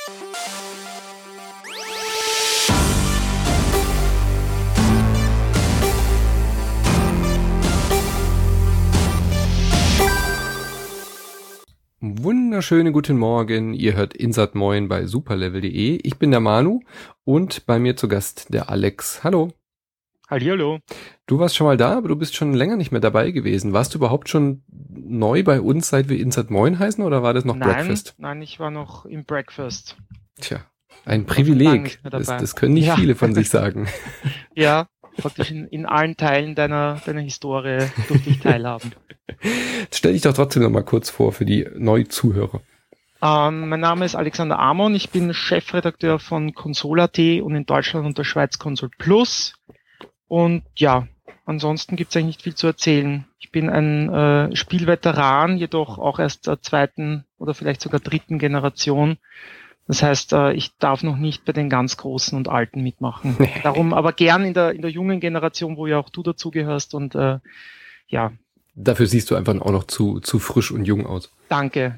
Wunderschönen guten Morgen, ihr hört Insert Moin bei superlevel.de. Ich bin der Manu und bei mir zu Gast der Alex. Hallo. Hallihallo. Du warst schon mal da, aber du bist schon länger nicht mehr dabei gewesen. Warst du überhaupt schon neu bei uns, seit wir Insert Moin heißen, oder war das noch Breakfast? Nein, ich war noch im Breakfast. Tja, ein Privileg. Das können nicht viele von sich sagen. Ja, praktisch in allen Teilen deiner Historie durfte ich teilhaben. Stell dich doch trotzdem noch mal kurz vor für die Neuzuhörer. Mein Name ist Alexander Amon, ich bin Chefredakteur von Console.at und in Deutschland und der Schweiz Console Plus. Und ja, ansonsten gibt es eigentlich nicht viel zu erzählen. Ich bin ein Spielveteran, jedoch auch erst der zweiten oder vielleicht sogar dritten Generation. Das heißt, ich darf noch nicht bei den ganz Großen und Alten mitmachen. Darum aber gern in der jungen Generation, wo ja auch du dazugehörst. Und ja. Dafür siehst du einfach auch noch zu frisch und jung aus. Danke.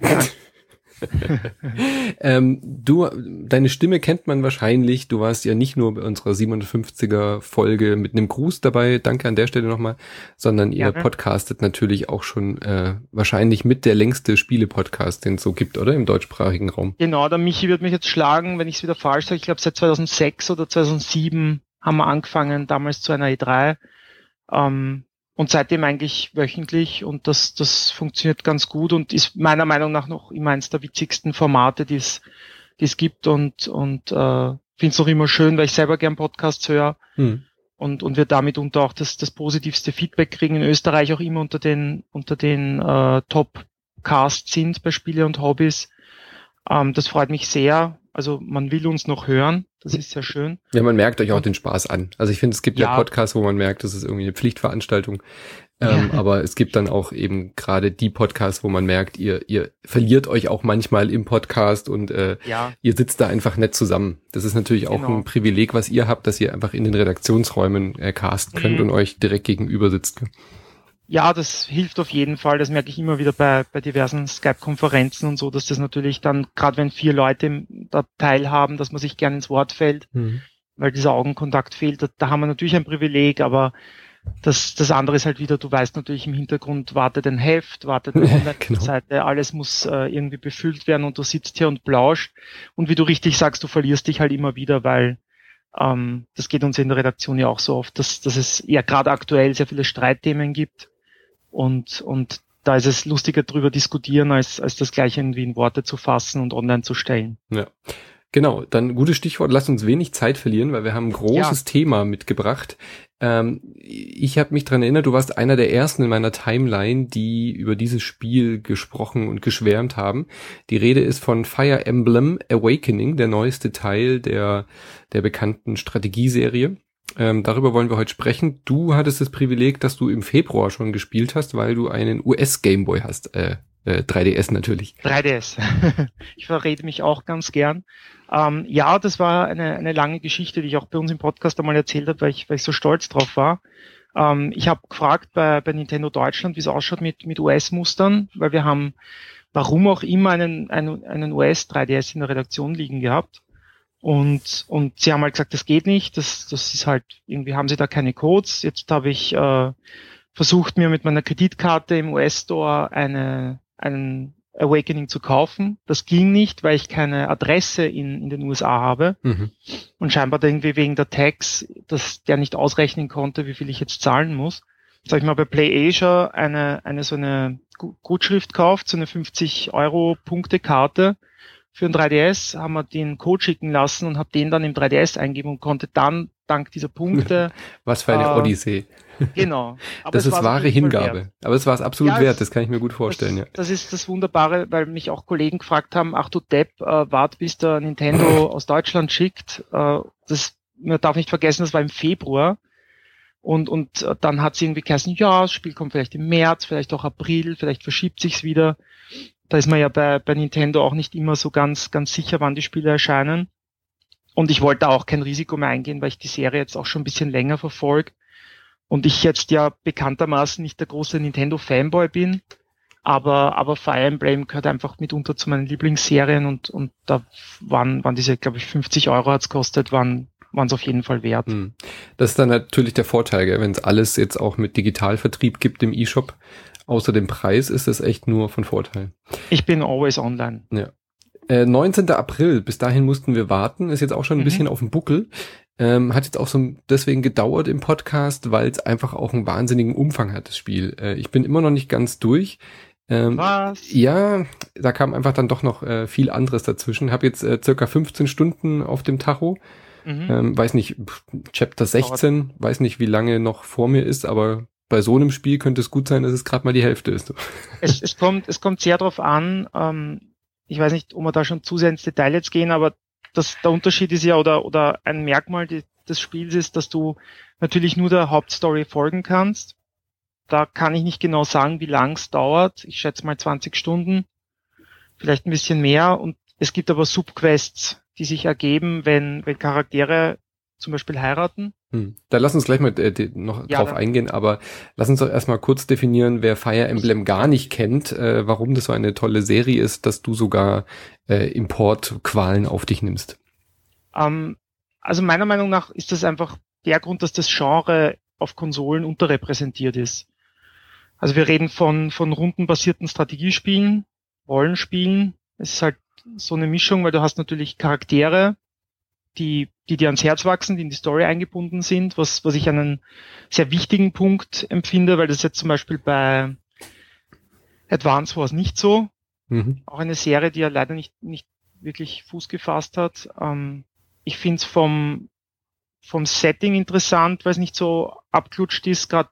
Deine Stimme kennt man wahrscheinlich. Du warst ja nicht nur bei unserer 750er Folge mit einem Gruß dabei. Danke an der Stelle nochmal. Sondern ihr podcastet natürlich auch schon wahrscheinlich mit der längste Spiele-Podcast, den es so gibt, oder? Im deutschsprachigen Raum. Genau, der Michi wird mich jetzt schlagen, wenn ich es wieder falsch sage. Ich glaube, seit 2006 oder 2007 haben wir angefangen, damals zu einer E3. Und seitdem eigentlich wöchentlich, und das funktioniert ganz gut und ist meiner Meinung nach noch immer eins der witzigsten Formate, die es gibt, und finde es auch immer schön, weil ich selber gern Podcasts höre und wir damit unter auch das positivste Feedback kriegen, in Österreich auch immer unter den Top-Casts sind bei Spiele und Hobbys. Das freut mich sehr. Also man will uns noch hören, das ist sehr schön. Ja, man merkt euch auch den Spaß an. Also ich finde, es gibt ja Podcasts, wo man merkt, das ist irgendwie eine Pflichtveranstaltung. Aber es gibt dann auch eben gerade die Podcasts, wo man merkt, ihr verliert euch auch manchmal im Podcast und ihr sitzt da einfach nett zusammen. Das ist natürlich auch ein Privileg, was ihr habt, dass ihr einfach in den Redaktionsräumen casten könnt und euch direkt gegenüber sitzt. Ja, das hilft auf jeden Fall. Das merke ich immer wieder bei diversen Skype-Konferenzen und so, dass das natürlich dann, gerade wenn 4 Leute da teilhaben, dass man sich gerne ins Wort fällt, weil dieser Augenkontakt fehlt. Da haben wir natürlich ein Privileg, aber das andere ist halt wieder, du weißt natürlich im Hintergrund, wartet ein Heft, wartet eine Online-Seite, alles muss irgendwie befüllt werden und du sitzt hier und plauscht. Und wie du richtig sagst, du verlierst dich halt immer wieder, weil das geht uns in der Redaktion ja auch so oft, dass es ja gerade aktuell sehr viele Streitthemen gibt. Und da ist es lustiger drüber diskutieren, als das gleich irgendwie in Worte zu fassen und online zu stellen. Ja, genau. Dann gutes Stichwort, lass uns wenig Zeit verlieren, weil wir haben ein großes Thema mitgebracht. Ich habe mich dran erinnert, du warst einer der ersten in meiner Timeline, die über dieses Spiel gesprochen und geschwärmt haben. Die Rede ist von Fire Emblem Awakening, der neueste Teil der bekannten Strategieserie. Darüber wollen wir heute sprechen. Du hattest das Privileg, dass du im Februar schon gespielt hast, weil du einen US-Gameboy hast. 3DS natürlich. 3DS. Ich verrate mich auch ganz gern. Ja, das war eine lange Geschichte, die ich auch bei uns im Podcast einmal erzählt habe, weil ich so stolz drauf war. Ich habe gefragt bei Nintendo Deutschland, wie es ausschaut mit US-Mustern, weil wir haben, warum auch immer, einen US-3DS in der Redaktion liegen gehabt. Und sie haben halt gesagt, das geht nicht, das ist halt, irgendwie haben sie da keine Codes. Jetzt habe ich versucht, mir mit meiner Kreditkarte im US-Store einen Awakening zu kaufen. Das ging nicht, weil ich keine Adresse in den USA habe. Und scheinbar irgendwie wegen der Tax, dass der nicht ausrechnen konnte, wie viel ich jetzt zahlen muss. Jetzt habe ich mal bei PlayAsia so eine Gutschrift gekauft, so eine 50-Euro-Punktekarte. Für ein 3DS, haben wir den Code schicken lassen und habe den dann im 3DS eingeben und konnte dann, dank dieser Punkte... Was für eine Odyssee. Genau. Aber das ist wahre Hingabe. Aber es war es absolut wert, das kann ich mir gut vorstellen. Das ist das Wunderbare, weil mich auch Kollegen gefragt haben, ach du Depp, wart bis der Nintendo aus Deutschland schickt. Man darf nicht vergessen, das war im Februar. Und dann hat es irgendwie geheißen, ja, das Spiel kommt vielleicht im März, vielleicht auch April, vielleicht verschiebt sich's wieder. Da ist man ja bei Nintendo auch nicht immer so ganz sicher, wann die Spiele erscheinen. Und ich wollte auch kein Risiko mehr eingehen, weil ich die Serie jetzt auch schon ein bisschen länger verfolge. Und ich jetzt ja bekanntermaßen nicht der große Nintendo-Fanboy bin. Aber Fire Emblem gehört einfach mitunter zu meinen Lieblingsserien und da waren diese, glaube ich, 50 Euro hat's gekostet, waren es auf jeden Fall wert. Das ist dann natürlich der Vorteil, wenn es alles jetzt auch mit Digitalvertrieb gibt im eShop. Außer dem Preis ist es echt nur von Vorteil. Ich bin always online. Ja. 19. April, bis dahin mussten wir warten, ist jetzt auch schon ein bisschen auf dem Buckel. Hat jetzt auch so deswegen gedauert im Podcast, weil es einfach auch einen wahnsinnigen Umfang hat, das Spiel. Ich bin immer noch nicht ganz durch. Was? Ja, da kam einfach dann doch noch viel anderes dazwischen. Habe jetzt circa 15 Stunden auf dem Tacho. Weiß nicht, Chapter 16, weiß nicht, wie lange noch vor mir ist, aber bei so einem Spiel könnte es gut sein, dass es gerade mal die Hälfte ist. Es kommt sehr drauf an. Ich weiß nicht, ob wir da schon zu sehr ins Detail jetzt gehen, aber der Unterschied ist ja, oder ein Merkmal des Spiels ist, dass du natürlich nur der Hauptstory folgen kannst. Da kann ich nicht genau sagen, wie lang es dauert. Ich schätze mal 20 Stunden, vielleicht ein bisschen mehr. Und es gibt aber Subquests, die sich ergeben, wenn Charaktere zum Beispiel heiraten. Da lass uns gleich mal noch drauf eingehen, aber lass uns doch erstmal kurz definieren, wer Fire Emblem gar nicht kennt, warum das so eine tolle Serie ist, dass du sogar Importqualen auf dich nimmst. Also meiner Meinung nach ist das einfach der Grund, dass das Genre auf Konsolen unterrepräsentiert ist. Also wir reden von rundenbasierten Strategiespielen, Rollenspielen. Es ist halt so eine Mischung, weil du hast natürlich Charaktere, die dir ans Herz wachsen, die in die Story eingebunden sind, was ich einen sehr wichtigen Punkt empfinde, weil das jetzt zum Beispiel bei Advance Wars nicht so. Auch eine Serie, die ja leider nicht wirklich Fuß gefasst hat. Ich finde es vom Setting interessant, weil es nicht so abklutscht ist, gerade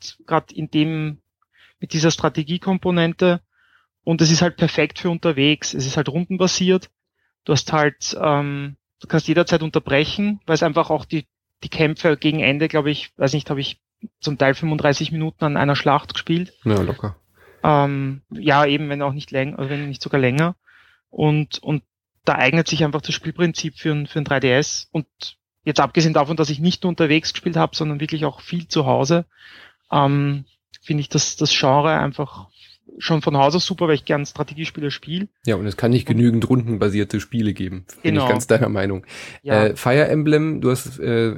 mit dieser Strategiekomponente. Und es ist halt perfekt für unterwegs. Es ist halt rundenbasiert. Du hast halt, du kannst jederzeit unterbrechen, weil es einfach auch die Kämpfe gegen Ende, glaube ich, weiß nicht, habe ich zum Teil 35 Minuten an einer Schlacht gespielt. Ja, locker. Ja, eben, wenn auch nicht länger, oder wenn nicht sogar länger. Und da eignet sich einfach das Spielprinzip für ein 3DS. Und jetzt abgesehen davon, dass ich nicht nur unterwegs gespielt habe, sondern wirklich auch viel zu Hause, finde ich das Genre einfach schon von Haus aus super, weil ich gern Strategiespiele spiele. Ja, und es kann nicht genügend rundenbasierte Spiele geben. Bin ich ganz deiner Meinung. Ja. Fire Emblem, du hast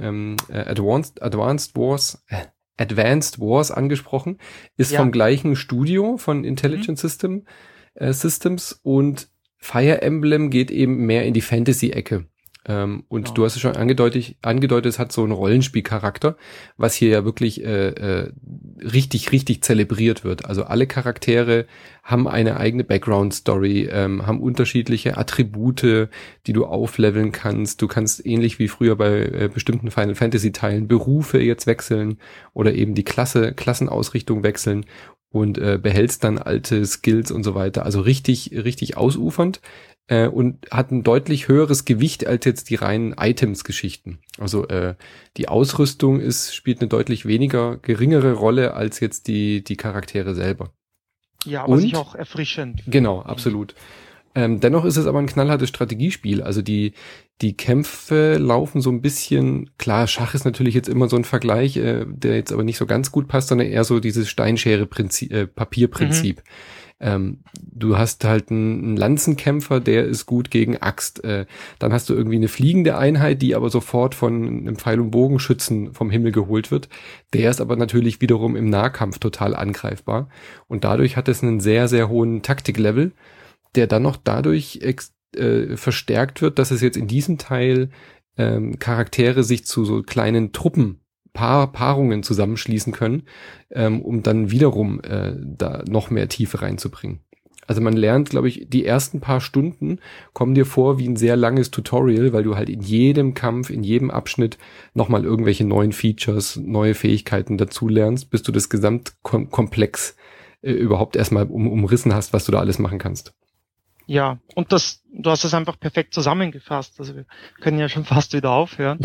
Advanced Wars angesprochen, ist vom gleichen Studio von Intelligent Systems und Fire Emblem geht eben mehr in die Fantasy-Ecke. Und du hast es schon angedeutet, es hat so einen Rollenspielcharakter, was hier ja wirklich richtig zelebriert wird. Also alle Charaktere haben eine eigene Background-Story, haben unterschiedliche Attribute, die du aufleveln kannst. Du kannst ähnlich wie früher bei bestimmten Final Fantasy-Teilen Berufe jetzt wechseln oder eben die Klassenausrichtung wechseln und behältst dann alte Skills und so weiter. Also richtig ausufernd. Und hat ein deutlich höheres Gewicht als jetzt die reinen Items-Geschichten. Also die Ausrüstung spielt eine deutlich geringere Rolle als jetzt die Charaktere selber. Ja, aber sich auch erfrischend. Genau, absolut. Dennoch ist es aber ein knallhartes Strategiespiel. Also die Kämpfe laufen so ein bisschen, klar, Schach ist natürlich jetzt immer so ein Vergleich, der jetzt aber nicht so ganz gut passt, sondern eher so dieses Steinschere-Papierprinzip. Du hast halt einen Lanzenkämpfer, der ist gut gegen Axt. Dann hast du irgendwie eine fliegende Einheit, die aber sofort von einem Pfeil- und Bogenschützen vom Himmel geholt wird. Der ist aber natürlich wiederum im Nahkampf total angreifbar. Und dadurch hat es einen sehr hohen Taktiklevel, der dann noch dadurch verstärkt wird, dass es jetzt in diesem Teil Charaktere sich zu so kleinen Truppen Paarungen zusammenschließen können, um dann wiederum da noch mehr Tiefe reinzubringen. Also man lernt, glaube ich, die ersten paar Stunden kommen dir vor wie ein sehr langes Tutorial, weil du halt in jedem Kampf, in jedem Abschnitt nochmal irgendwelche neuen Features, neue Fähigkeiten dazu lernst, bis du das Gesamtkomplex überhaupt erstmal umrissen hast, was du da alles machen kannst. Ja, und du hast das einfach perfekt zusammengefasst. Also wir können ja schon fast wieder aufhören.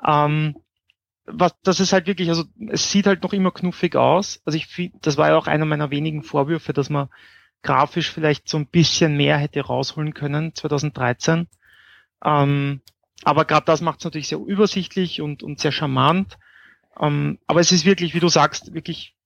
Das ist halt wirklich, also es sieht halt noch immer knuffig aus. Also das war ja auch einer meiner wenigen Vorwürfe, dass man grafisch vielleicht so ein bisschen mehr hätte rausholen können 2013. Aber gerade das macht es natürlich sehr übersichtlich und sehr charmant. Aber es ist wirklich, wie du sagst, wirklich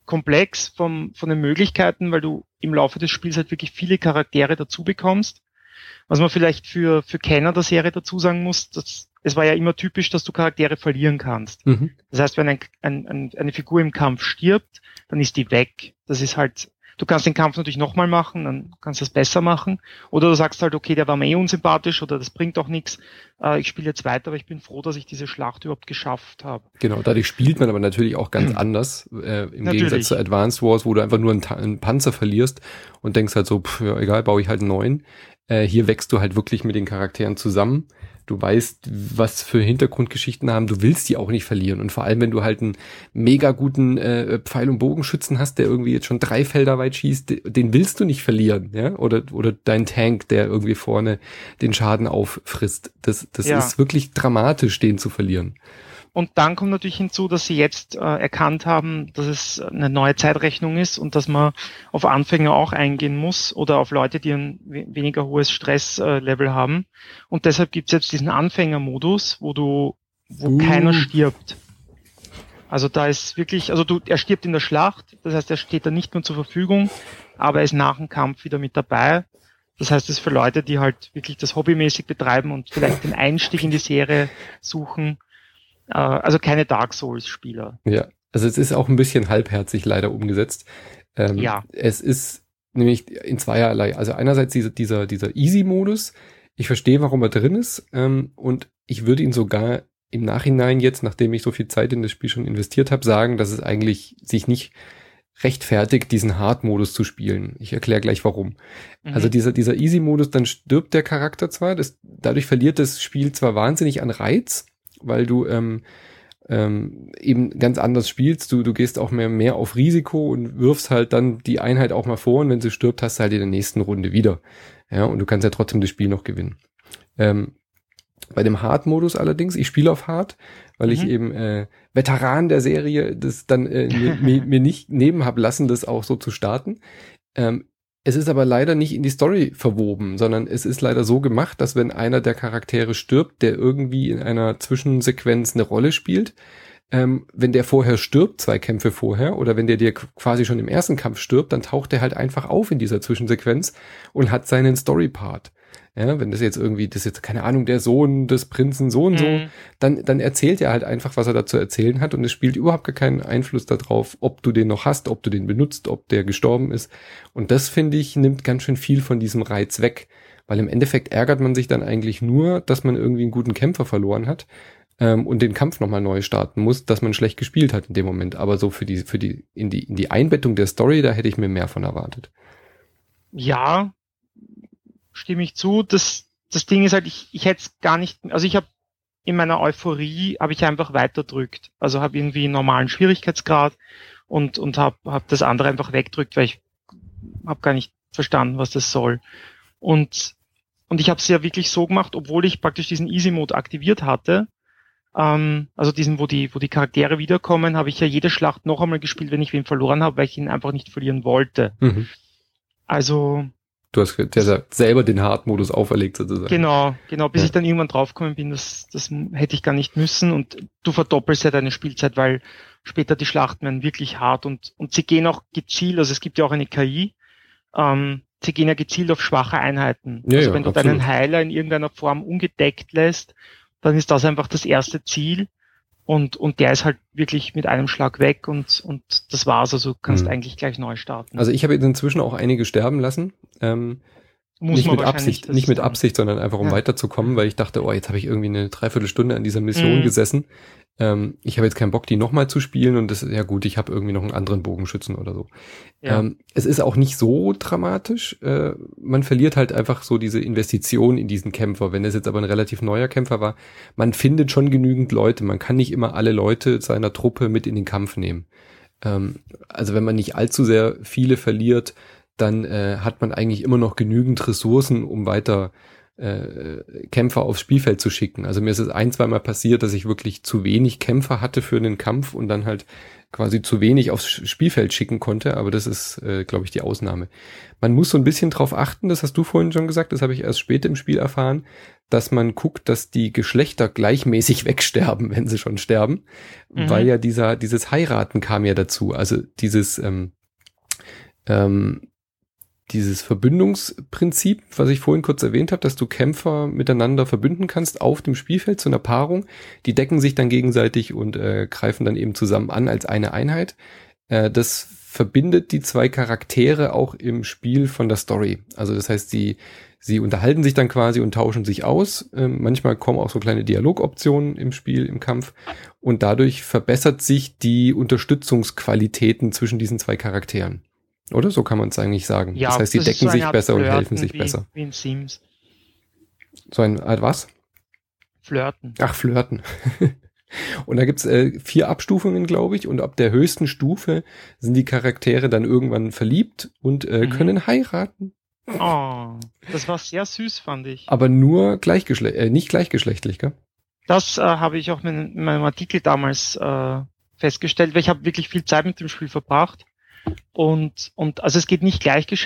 komplex von den Möglichkeiten, weil du im Laufe des Spiels halt wirklich viele Charaktere dazu bekommst. Was man vielleicht für Kenner der Serie dazu sagen muss, es war ja immer typisch, dass du Charaktere verlieren kannst. Mhm. Das heißt, wenn eine Figur im Kampf stirbt, dann ist die weg. Das ist halt, du kannst den Kampf natürlich nochmal machen, dann kannst du es besser machen. Oder du sagst halt, okay, der war mir unsympathisch oder das bringt doch nichts. Ich spiele jetzt weiter, aber ich bin froh, dass ich diese Schlacht überhaupt geschafft habe. Genau, dadurch spielt man aber natürlich auch ganz anders, im Gegensatz zu Advance Wars, wo du einfach nur einen Panzer verlierst und denkst halt so, ja, egal, baue ich halt einen neuen. Hier wächst du halt wirklich mit den Charakteren zusammen. Du weißt, was für Hintergrundgeschichten haben. Du willst die auch nicht verlieren. Und vor allem, wenn du halt einen mega guten Pfeil- und Bogenschützen hast, der irgendwie jetzt schon 3 Felder weit schießt, den willst du nicht verlieren, ja? Oder dein Tank, der irgendwie vorne den Schaden auffrisst. Das ist wirklich dramatisch, den zu verlieren. Und dann kommt natürlich hinzu, dass sie jetzt erkannt haben, dass es eine neue Zeitrechnung ist und dass man auf Anfänger auch eingehen muss oder auf Leute, die ein weniger hohes Stresslevel haben. Und deshalb gibt's jetzt diesen Anfängermodus, wo keiner stirbt. Also da ist wirklich, er stirbt in der Schlacht, das heißt, er steht da nicht mehr zur Verfügung, aber er ist nach dem Kampf wieder mit dabei. Das heißt, es ist für Leute, die halt wirklich das hobbymäßig betreiben und vielleicht den Einstieg in die Serie suchen. Also keine Dark Souls-Spieler. Ja, also es ist auch ein bisschen halbherzig leider umgesetzt. Es ist nämlich in zweierlei. Also einerseits dieser Easy-Modus. Ich verstehe, warum er drin ist. Und ich würde ihn sogar im Nachhinein jetzt, nachdem ich so viel Zeit in das Spiel schon investiert habe, sagen, dass es eigentlich sich nicht rechtfertigt, diesen Hard-Modus zu spielen. Ich erkläre gleich warum. Also dieser Easy-Modus, dann stirbt der Charakter zwar, dadurch verliert das Spiel zwar wahnsinnig an Reiz, weil du eben ganz anders spielst. Du gehst auch mehr auf Risiko und wirfst halt dann die Einheit auch mal vor und wenn sie stirbt, hast du halt in der nächsten Runde wieder. Ja, und du kannst ja trotzdem das Spiel noch gewinnen. Bei dem Hard-Modus allerdings, ich spiele auf Hard, weil ich eben Veteran der Serie das dann mir nicht nehmen hab lassen, das auch so zu starten. Es ist aber leider nicht in die Story verwoben, sondern es ist leider so gemacht, dass wenn einer der Charaktere stirbt, der irgendwie in einer Zwischensequenz eine Rolle spielt, wenn der vorher stirbt, 2 Kämpfe vorher, oder wenn der dir quasi schon im ersten Kampf stirbt, dann taucht der halt einfach auf in dieser Zwischensequenz und hat seinen Story-Part. Ja, wenn das jetzt keine Ahnung, der Sohn des Prinzen so und so, dann erzählt er halt einfach, was er da zu erzählen hat und es spielt überhaupt gar keinen Einfluss darauf, ob du den noch hast, ob du den benutzt, ob der gestorben ist. Und das, finde ich, nimmt ganz schön viel von diesem Reiz weg, weil im Endeffekt ärgert man sich dann eigentlich nur, dass man irgendwie einen guten Kämpfer verloren hat und den Kampf nochmal neu starten muss, dass man schlecht gespielt hat in dem Moment. Aber so in die Einbettung der Story, da hätte ich mir mehr von erwartet. Ja, stimme ich zu. Das Ding ist halt, ich hätte es gar nicht, also ich habe in meiner Euphorie habe ich einfach weiterdrückt. Also habe irgendwie einen normalen Schwierigkeitsgrad und hab das andere einfach weggedrückt, weil ich habe gar nicht verstanden, was das soll. Und ich habe es ja wirklich so gemacht, obwohl ich praktisch diesen Easy-Mode aktiviert hatte, also diesen, wo die Charaktere wiederkommen, habe ich ja jede Schlacht noch einmal gespielt, wenn ich wen verloren habe, weil ich ihn einfach nicht verlieren wollte. Also du hast selber den Hard-Modus auferlegt sozusagen. Genau, bis ich dann irgendwann draufgekommen bin, das hätte ich gar nicht müssen und du verdoppelst ja deine Spielzeit, weil später die Schlachten werden wirklich hart und sie gehen auch gezielt, also es gibt ja auch eine KI, sie gehen ja gezielt auf schwache Einheiten. Ja, also wenn du absolut. deinen Heiler in irgendeiner Form ungedeckt lässt, dann ist das einfach das erste Ziel und der ist halt wirklich mit einem Schlag weg und das war's, also du kannst eigentlich gleich neu starten. Also ich habe jetzt inzwischen auch einige sterben lassen. Nicht mit Absicht, sondern einfach um weiterzukommen, weil ich dachte, jetzt habe ich irgendwie eine Dreiviertelstunde an dieser Mission gesessen. Ich habe jetzt keinen Bock, die nochmal zu spielen und das ist ja gut, ich habe irgendwie noch einen anderen Bogenschützen oder so. Ja. Es ist auch nicht so dramatisch. Man verliert halt einfach so diese Investition in diesen Kämpfer. Wenn es jetzt aber ein relativ neuer Kämpfer war, man findet schon genügend Leute. Man kann nicht immer alle Leute seiner Truppe mit in den Kampf nehmen. Also wenn man nicht allzu sehr viele verliert, dann hat man eigentlich immer noch genügend Ressourcen, um weiter Kämpfer aufs Spielfeld zu schicken. Also mir ist es 1-2 Mal passiert, dass ich wirklich zu wenig Kämpfer hatte für einen Kampf und dann halt quasi zu wenig aufs Spielfeld schicken konnte, aber das ist, glaube ich, die Ausnahme. Man muss so ein bisschen drauf achten, das hast du vorhin schon gesagt, das habe ich erst später im Spiel erfahren, dass man guckt, dass die Geschlechter gleichmäßig wegsterben, wenn sie schon sterben, weil ja dieses Heiraten kam ja dazu, also dieses Verbündungsprinzip, was ich vorhin kurz erwähnt habe, dass du Kämpfer miteinander verbünden kannst auf dem Spielfeld zu einer Paarung, die decken sich dann gegenseitig und greifen dann eben zusammen an als eine Einheit. Das verbindet die zwei Charaktere auch im Spiel von der Story. Also das heißt, sie unterhalten sich dann quasi und tauschen sich aus. Manchmal kommen auch so kleine Dialogoptionen im Spiel, im Kampf. Und dadurch verbessert sich die Unterstützungsqualitäten zwischen diesen zwei Charakteren. Oder? So kann man es eigentlich sagen. Ja, das heißt, sie decken sich besser und helfen sich wie, besser. Wie in Sims. So ein was? Flirten. Ach, Flirten. Und da gibt's 4 Abstufungen, glaube ich. Und ab der höchsten Stufe sind die Charaktere dann irgendwann verliebt und können heiraten. Oh, das war sehr süß, fand ich. Aber nur nicht gleichgeschlechtlich, gell? Das habe ich auch in meinem Artikel damals festgestellt, weil ich habe wirklich viel Zeit mit dem Spiel verbracht. Und also es geht nicht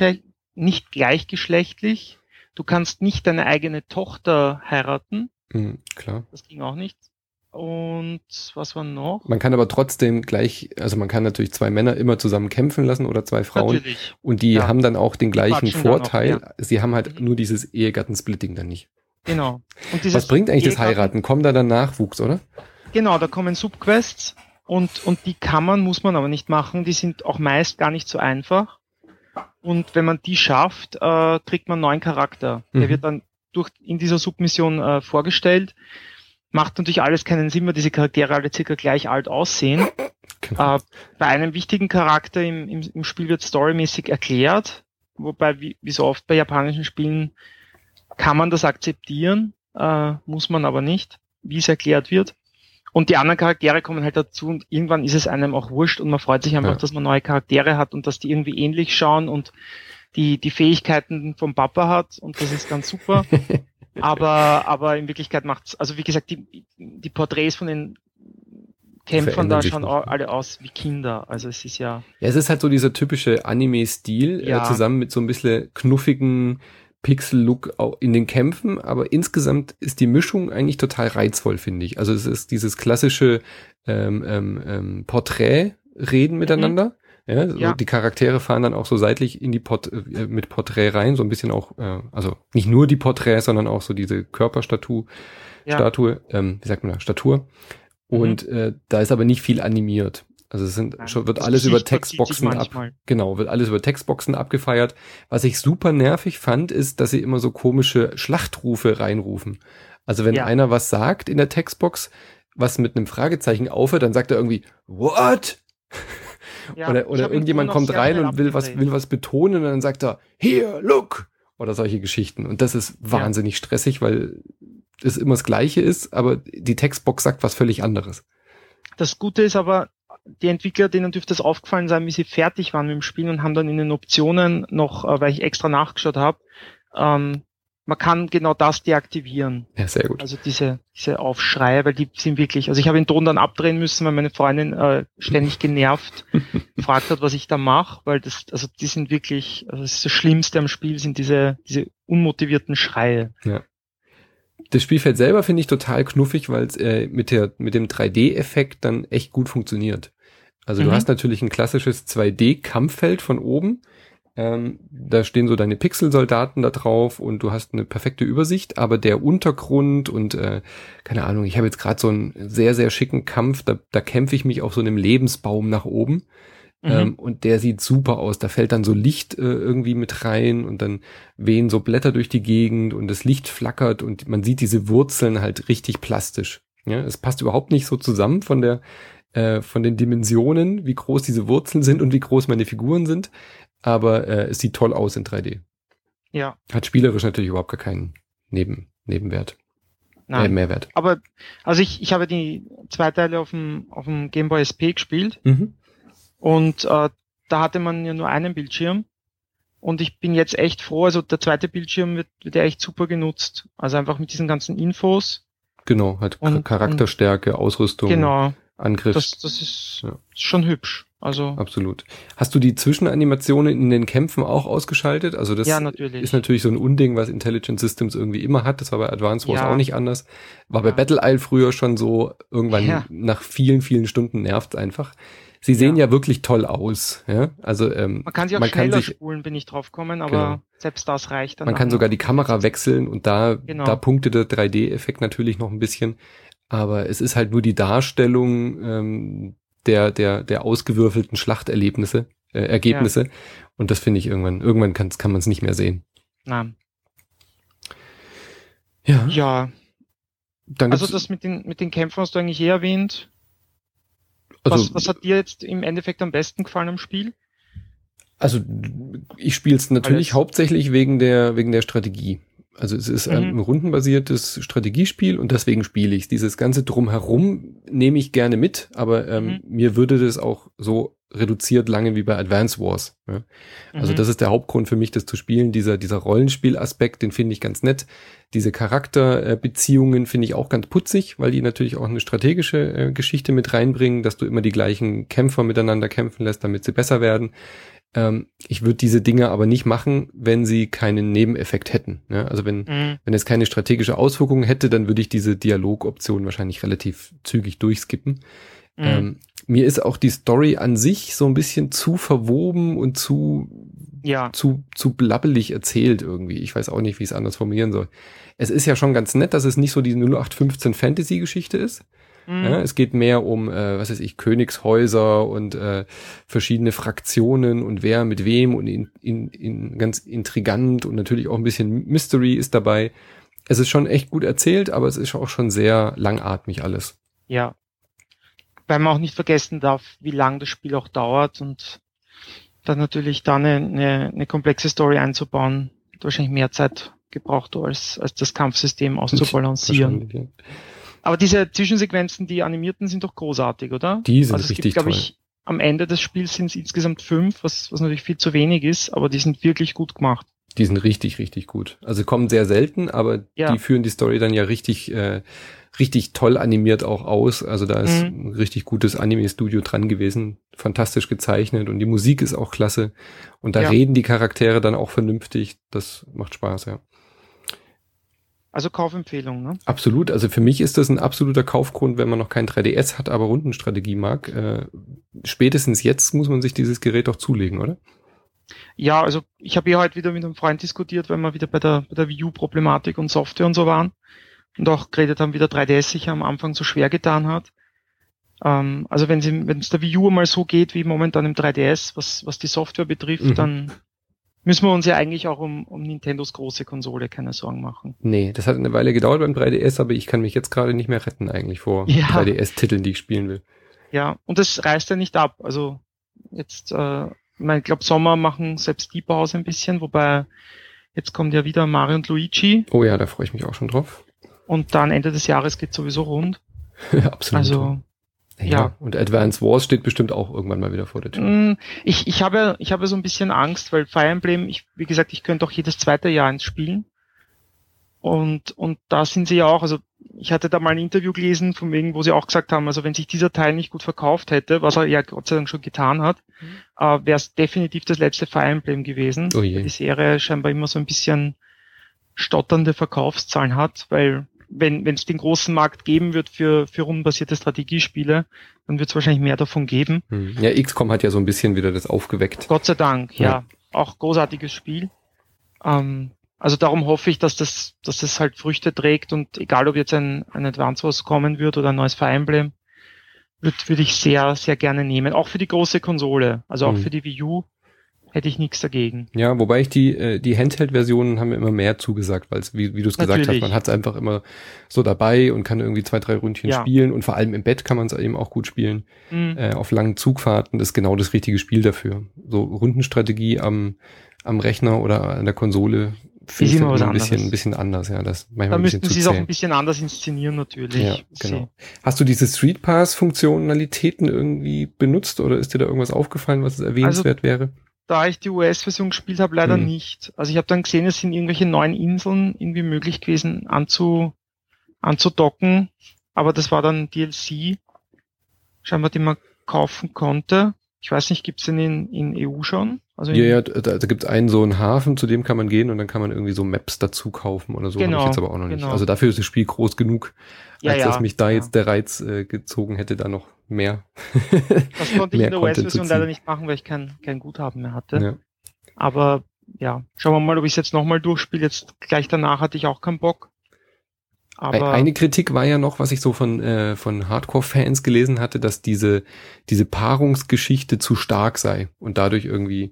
gleichgeschlechtlich. Du kannst nicht deine eigene Tochter heiraten. Klar. Das ging auch nicht. Und was war noch? Man kann aber trotzdem man kann natürlich 2 Männer immer zusammen kämpfen lassen oder 2 Frauen. Natürlich. Und die haben dann auch den gleichen Vorteil. Noch, ja. Sie haben halt nur dieses Ehegattensplitting dann nicht. Genau. Und was bringt eigentlich das Heiraten? Kommt da dann Nachwuchs, oder? Genau, da kommen Subquests. Und die muss man aber nicht machen. Die sind auch meist gar nicht so einfach. Und wenn man die schafft, kriegt man einen neuen Charakter. Der wird dann in dieser Submission vorgestellt. Macht natürlich alles keinen Sinn, weil diese Charaktere alle circa gleich alt aussehen. Genau. Bei einem wichtigen Charakter im Spiel wird storymäßig erklärt. Wobei, wie so oft bei japanischen Spielen, kann man das akzeptieren, muss man aber nicht, wie es erklärt wird. Und die anderen Charaktere kommen halt dazu und irgendwann ist es einem auch wurscht und man freut sich einfach, dass man neue Charaktere hat und dass die irgendwie ähnlich schauen und die Fähigkeiten vom Papa hat und das ist ganz super. aber in Wirklichkeit macht's, also wie gesagt, die Porträts von den Kämpfern da schauen alle aus wie Kinder. Also es ist ja, es ist halt so dieser typische Anime-Stil, zusammen mit so ein bisschen knuffigen Pixel-Look in den Kämpfen, aber insgesamt ist die Mischung eigentlich total reizvoll, finde ich. Also es ist dieses klassische Porträt-Reden miteinander. Ja. Die Charaktere fahren dann auch so seitlich in die mit Porträt rein, so ein bisschen auch, also nicht nur die Porträts, sondern auch so diese Körperstatue, Statur. Und da ist aber nicht viel animiert. Also wird alles über Textboxen wird alles über Textboxen abgefeiert. Was ich super nervig fand, ist, dass sie immer so komische Schlachtrufe reinrufen. Also wenn einer was sagt in der Textbox, was mit einem Fragezeichen aufhört, dann sagt er irgendwie, what? Oder irgendjemand kommt rein und will was betonen und dann sagt er, here, look! Oder solche Geschichten. Und das ist wahnsinnig stressig, weil es immer das Gleiche ist, aber die Textbox sagt was völlig anderes. Das Gute ist aber, die Entwickler, denen dürfte es aufgefallen sein, wie sie fertig waren mit dem Spiel und haben dann in den Optionen noch, weil ich extra nachgeschaut habe, man kann genau das deaktivieren. Ja, sehr gut. Also diese Aufschreie, weil die sind wirklich, also ich habe den Ton dann abdrehen müssen, weil meine Freundin ständig genervt gefragt hat, was ich da mache, weil die sind wirklich, also das ist das Schlimmste am Spiel, sind diese unmotivierten Schreie. Ja. Das Spielfeld selber finde ich total knuffig, weil es mit dem 3D-Effekt dann echt gut funktioniert. Also du hast natürlich ein klassisches 2D-Kampffeld von oben. Da stehen so deine Pixelsoldaten da drauf und du hast eine perfekte Übersicht, aber der Untergrund und keine Ahnung, ich habe jetzt gerade so einen sehr, sehr schicken Kampf, da kämpfe ich mich auf so einem Lebensbaum nach oben. Und der sieht super aus. Da fällt dann so Licht irgendwie mit rein und dann wehen so Blätter durch die Gegend und das Licht flackert und man sieht diese Wurzeln halt richtig plastisch. Ja, es passt überhaupt nicht so zusammen von den Dimensionen, wie groß diese Wurzeln sind und wie groß meine Figuren sind. Aber es sieht toll aus in 3D. Ja. Hat spielerisch natürlich überhaupt gar keinen Nebenwert. Nein. Mehrwert. Aber also ich habe die 2 Teile auf dem Game Boy SP gespielt. Und da hatte man ja nur einen Bildschirm Und ich bin jetzt echt froh, also der zweite Bildschirm wird ja echt super genutzt. Also einfach mit diesen ganzen Infos. Genau, halt Charakterstärke, Ausrüstung, genau, Angriff. Das ist schon hübsch. Also absolut. Hast du die Zwischenanimationen in den Kämpfen auch ausgeschaltet? Also das ist natürlich so ein Unding, was Intelligent Systems irgendwie immer hat. Das war bei Advance Wars auch nicht anders. War bei Battle Isle früher schon so, irgendwann nach vielen, vielen Stunden nervt's einfach. Sie sehen ja wirklich toll aus. Ja? Also man kann sie auch schneller spulen, bin ich drauf gekommen, aber selbst das reicht dann. Man kann sogar die Kamera wechseln und da punktet der 3D-Effekt natürlich noch ein bisschen. Aber es ist halt nur die Darstellung der ausgewürfelten Schlachtergebnisse. Und das finde ich irgendwann kann man es nicht mehr sehen. Nein. Ja. Dann also das mit den Kämpfen hast du eigentlich erwähnt. Also, was hat dir jetzt im Endeffekt am besten gefallen am Spiel? Also ich spiele es natürlich hauptsächlich wegen der Strategie. Also es ist ein rundenbasiertes Strategiespiel und deswegen spiele ich es. Dieses ganze Drumherum nehme ich gerne mit, aber mir würde das auch so reduziert lange wie bei Advance Wars. Ja. Also das ist der Hauptgrund für mich, das zu spielen. Dieser Rollenspielaspekt, den finde ich ganz nett. Diese Charakterbeziehungen finde ich auch ganz putzig, weil die natürlich auch eine strategische Geschichte mit reinbringen, dass du immer die gleichen Kämpfer miteinander kämpfen lässt, damit sie besser werden. Ich würde diese Dinge aber nicht machen, wenn sie keinen Nebeneffekt hätten. Ja, also wenn es keine strategische Auswirkung hätte, dann würde ich diese Dialogoption wahrscheinlich relativ zügig durchskippen. Mir ist auch die Story an sich so ein bisschen zu verwoben und zu blabbelig erzählt irgendwie. Ich weiß auch nicht, wie ich es anders formulieren soll. Es ist ja schon ganz nett, dass es nicht so die 0815 Fantasy-Geschichte ist. Ja, es geht mehr um, Königshäuser und verschiedene Fraktionen und wer mit wem und in ganz intrigant und natürlich auch ein bisschen Mystery ist dabei. Es ist schon echt gut erzählt, aber es ist auch schon sehr langatmig alles. Ja. Weil man auch nicht vergessen darf, wie lang das Spiel auch dauert und dann natürlich da eine komplexe Story einzubauen, hat wahrscheinlich mehr Zeit gebraucht, als das Kampfsystem auszubalancieren. Ja. Aber diese Zwischensequenzen, die animierten, sind doch großartig, oder? Die sind richtig toll. Glaube ich, am Ende des Spiels sind es insgesamt 5, was natürlich viel zu wenig ist, aber die sind wirklich gut gemacht. Die sind richtig, richtig gut. Also kommen sehr selten, aber die führen die Story dann ja richtig toll animiert auch aus. Also da ist ein richtig gutes Anime-Studio dran gewesen. Fantastisch gezeichnet und die Musik ist auch klasse. Und da reden die Charaktere dann auch vernünftig. Das macht Spaß, ja. Also Kaufempfehlung, ne? Absolut. Also für mich ist das ein absoluter Kaufgrund, wenn man noch kein 3DS hat, aber Rundenstrategie mag. Spätestens jetzt muss man sich dieses Gerät doch zulegen, oder? Ja, also ich habe hier heute wieder mit einem Freund diskutiert, weil wir wieder bei der Wii U-Problematik und Software und so waren. Und auch geredet haben, wie der 3DS sich am Anfang so schwer getan hat. Also wenn es der Wii U mal so geht wie momentan im 3DS, was die Software betrifft, dann müssen wir uns ja eigentlich auch um Nintendos große Konsole keine Sorgen machen. Nee, das hat eine Weile gedauert beim 3DS, aber ich kann mich jetzt gerade nicht mehr retten eigentlich vor 3DS-Titeln, die ich spielen will. Ja, und das reißt ja nicht ab. Also jetzt, ich glaube Sommer machen selbst die Pause ein bisschen, wobei jetzt kommt ja wieder Mario und Luigi. Oh ja, da freue ich mich auch schon drauf. Und dann Ende des Jahres geht sowieso rund. Absolut. Also ja. Und Advance Wars steht bestimmt auch irgendwann mal wieder vor der Tür. Ich habe so ein bisschen Angst, weil Fire Emblem, wie gesagt, ich könnte auch jedes zweite Jahr ins spielen. Und da sind sie ja auch, also ich hatte da mal ein Interview gelesen, von wegen, wo sie auch gesagt haben, also wenn sich dieser Teil nicht gut verkauft hätte, was er ja Gott sei Dank schon getan hat, wäre es definitiv das letzte Fire Emblem gewesen. Oh je. Die Serie scheinbar immer so ein bisschen stotternde Verkaufszahlen hat, weil wenn es den großen Markt geben wird für rundenbasierte Strategiespiele, dann wird es wahrscheinlich mehr davon geben. Ja, XCOM hat ja so ein bisschen wieder das aufgeweckt. Gott sei Dank, ja. Auch großartiges Spiel. Also darum hoffe ich, dass das halt Früchte trägt und egal ob jetzt ein Advance Wars kommen wird oder ein neues Fire Emblem, würde ich sehr, sehr gerne nehmen. Auch für die große Konsole, also auch für die Wii U. Hätte ich nichts dagegen. Ja, wobei ich die Handheld-Versionen haben mir immer mehr zugesagt, weil wie du es gesagt hast, man hat es einfach immer so dabei und kann irgendwie 2-3 Ründchen spielen und vor allem im Bett kann man es eben auch gut spielen. Auf langen Zugfahrten, das ist genau das richtige Spiel dafür. So Rundenstrategie am Rechner oder an der Konsole finde ich immer ein bisschen anders. Ja, das manchmal da müssten sie es auch ein bisschen anders inszenieren natürlich. Ja, genau. Hast du diese Street Pass-Funktionalitäten irgendwie benutzt oder ist dir da irgendwas aufgefallen, was erwähnenswert wäre? da ich die US-Version gespielt habe, leider nicht. Also ich habe dann gesehen, es sind irgendwelche neuen Inseln irgendwie möglich gewesen anzudocken, aber das war dann DLC, scheinbar, die man kaufen konnte. Ich weiß nicht, gibt's den in EU schon? Also da gibt's einen so einen Hafen, zu dem kann man gehen und dann kann man irgendwie so Maps dazu kaufen oder so. Genau, habe ich jetzt aber auch noch nicht. Also dafür ist das Spiel groß genug, als dass mich da jetzt der Reiz gezogen hätte, da noch mehr. Das konnte ich in der US-Version leider nicht machen, weil ich kein Guthaben mehr hatte. Ja. Aber ja, schauen wir mal, ob ich es jetzt nochmal durchspiele. Jetzt gleich danach hatte ich auch keinen Bock. Aber eine Kritik war ja noch, was ich so von Hardcore-Fans gelesen hatte, dass diese Paarungsgeschichte zu stark sei und dadurch irgendwie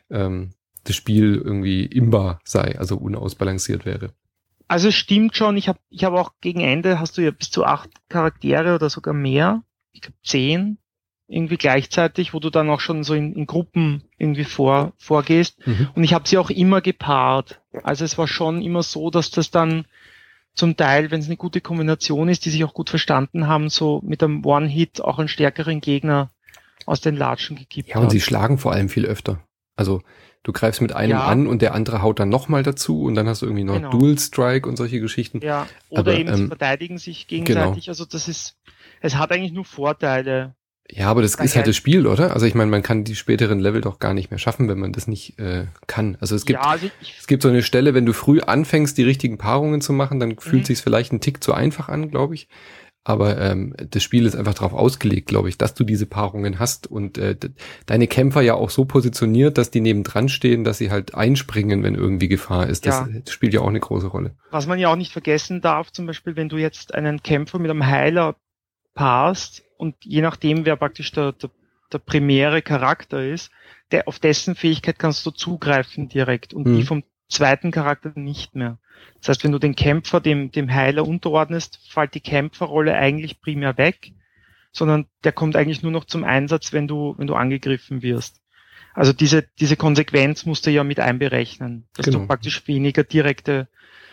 das Spiel irgendwie imbar sei, also unausbalanciert wäre. Also es stimmt schon, ich hab auch gegen Ende, hast du ja bis zu 8 Charaktere oder sogar mehr, ich glaube 10, irgendwie gleichzeitig, wo du dann auch schon so in Gruppen irgendwie vorgehst. Und ich habe sie auch immer gepaart. Also es war schon immer so, dass das dann zum Teil, wenn es eine gute Kombination ist, die sich auch gut verstanden haben, so mit einem One-Hit auch einen stärkeren Gegner aus den Latschen gekippt hat. Ja, und sie schlagen vor allem viel öfter. Also du greifst mit einem an und der andere haut dann nochmal dazu und dann hast du irgendwie noch Dual Strike und solche Geschichten. Ja, oder aber, eben sie verteidigen sich gegenseitig. Genau. Also es hat eigentlich nur Vorteile. Ja, aber das ist halt das Spiel, oder? Also ich meine, man kann die späteren Level doch gar nicht mehr schaffen, wenn man das nicht kann. Also es gibt so eine Stelle, wenn du früh anfängst, die richtigen Paarungen zu machen, dann fühlt sich's vielleicht einen Tick zu einfach an, glaube ich. Aber das Spiel ist einfach darauf ausgelegt, glaube ich, dass du diese Paarungen hast und deine Kämpfer ja auch so positioniert, dass die nebendran stehen, dass sie halt einspringen, wenn irgendwie Gefahr ist. Das spielt ja auch eine große Rolle. Was man ja auch nicht vergessen darf, zum Beispiel, wenn du jetzt einen Kämpfer mit einem Heiler paarst, und je nachdem, wer praktisch der primäre Charakter ist, auf dessen Fähigkeit kannst du zugreifen direkt und die vom zweiten Charakter nicht mehr. Das heißt, wenn du den Kämpfer dem Heiler unterordnest, fällt die Kämpferrolle eigentlich primär weg, sondern der kommt eigentlich nur noch zum Einsatz, wenn du angegriffen wirst. Also diese Konsequenz musst du ja mit einberechnen, dass du praktisch weniger direkte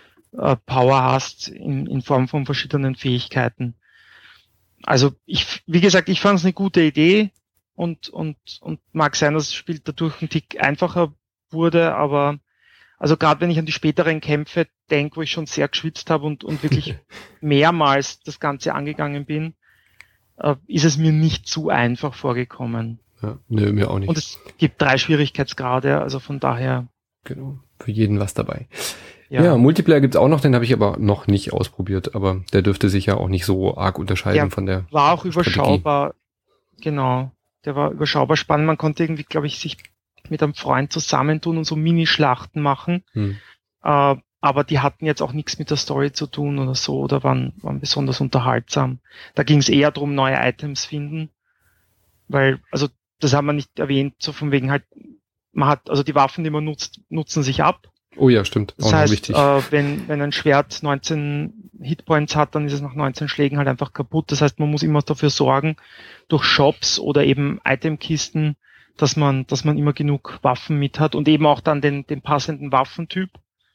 Power hast in Form von verschiedenen Fähigkeiten. Also wie gesagt, ich fand es eine gute Idee und mag sein, dass das Spiel dadurch ein Tick einfacher wurde, aber also gerade wenn ich an die späteren Kämpfe denke, wo ich schon sehr geschwitzt habe und wirklich mehrmals das Ganze angegangen bin, ist es mir nicht zu einfach vorgekommen. Ja, nö, mir auch nicht. Und es gibt 3 Schwierigkeitsgrade, also von daher. Genau, für jeden was dabei. Ja, Multiplayer gibt's auch noch, den habe ich aber noch nicht ausprobiert, aber der dürfte sich ja auch nicht so arg unterscheiden von der war auch überschaubar, genau, der war überschaubar spannend, man konnte irgendwie, glaube ich, sich mit einem Freund zusammentun und so Mini-Schlachten machen, aber die hatten jetzt auch nichts mit der Story zu tun oder so, oder waren besonders unterhaltsam. Da ging es eher darum, neue Items finden, weil, also das haben wir nicht erwähnt, so von wegen halt, also die Waffen, die man nutzt, nutzen sich ab. Oh ja, stimmt. Das heißt, wichtig. Wenn ein Schwert 19 Hitpoints hat, dann ist es nach 19 Schlägen halt einfach kaputt. Das heißt, man muss immer dafür sorgen, durch Shops oder eben Itemkisten, dass man immer genug Waffen mit hat und eben auch dann den passenden Waffentyp.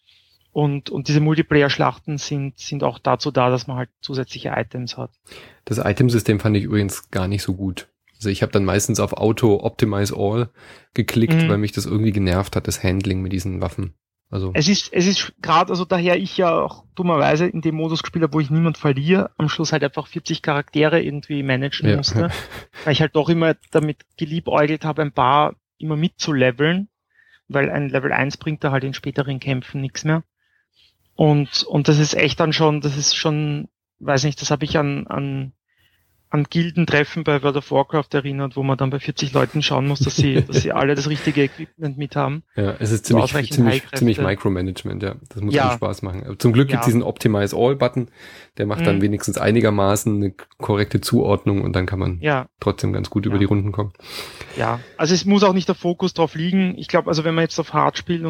Und diese Multiplayer-Schlachten sind auch dazu da, dass man halt zusätzliche Items hat. Das Itemsystem fand ich übrigens gar nicht so gut. Also ich habe dann meistens auf Auto Optimize All geklickt, weil mich das irgendwie genervt hat, das Handling mit diesen Waffen. Also es ist gerade, also daher ich ja auch dummerweise in dem Modus gespielt habe, wo ich niemand verliere, am Schluss halt einfach 40 Charaktere irgendwie managen musste, weil ich halt doch immer damit geliebäugelt habe, ein paar immer mitzuleveln, weil ein Level 1 bringt da halt in späteren Kämpfen nichts mehr. Und das ist echt dann schon, weiß nicht, das habe ich an Gildentreffen bei World of Warcraft erinnert, wo man dann bei 40 Leuten schauen muss, dass sie alle das richtige Equipment mit haben. Ja, es ist ziemlich Micromanagement, ja. Das muss viel Spaß machen. Aber zum Glück gibt es diesen Optimize All-Button, der macht dann wenigstens einigermaßen eine korrekte Zuordnung und dann kann man trotzdem ganz gut über die Runden kommen. Ja, also es muss auch nicht der Fokus drauf liegen. Ich glaube, also wenn man jetzt auf Hard spielt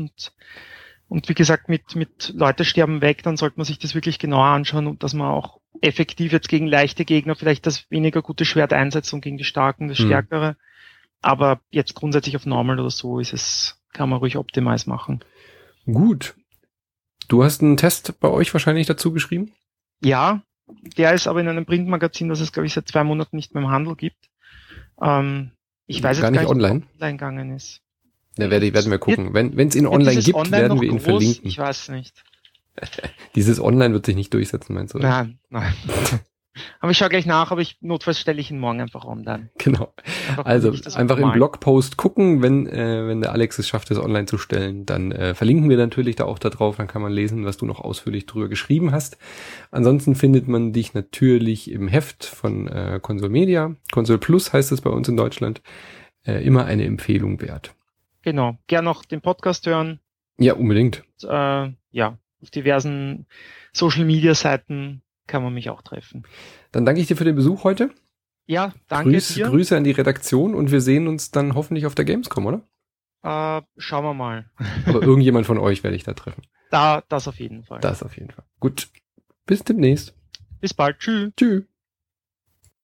und wie gesagt mit Leute sterben weg, dann sollte man sich das wirklich genauer anschauen und dass man auch effektiv jetzt gegen leichte Gegner vielleicht das weniger gute Schwert einsetzt und gegen die starken das stärkere. Aber jetzt grundsätzlich auf Normal oder so kann man ruhig Optimize machen. Gut. Du hast einen Test bei euch wahrscheinlich dazu geschrieben? Ja, der ist aber in einem Printmagazin, das es, glaube ich, seit 2 Monaten nicht mehr im Handel gibt. Ich weiß jetzt gar nicht, online ob online gegangen ist. werden wir gucken. Wenn es ihn online gibt, online werden wir ihn verlinken. Ich weiß nicht. Dieses Online wird sich nicht durchsetzen, meinst du? Nein. Aber ich schaue gleich nach, aber notfalls stelle ich ihn morgen einfach online. Genau. Also einfach im Blogpost gucken, wenn der Alex es schafft, es online zu stellen, dann verlinken wir natürlich da auch da drauf, dann kann man lesen, was du noch ausführlich drüber geschrieben hast. Ansonsten findet man dich natürlich im Heft von Console Media. Console Plus heißt es bei uns in Deutschland. Immer eine Empfehlung wert. Genau. Gern noch den Podcast hören. Ja, unbedingt. Und, auf diversen Social-Media-Seiten kann man mich auch treffen. Dann danke ich dir für den Besuch heute. Ja, danke dir. Grüße an die Redaktion und wir sehen uns dann hoffentlich auf der Gamescom, oder? Schauen wir mal. Aber irgendjemand von euch werde ich da treffen. Das auf jeden Fall. Das auf jeden Fall. Gut. Bis demnächst. Bis bald. Tschüss. Tschüss.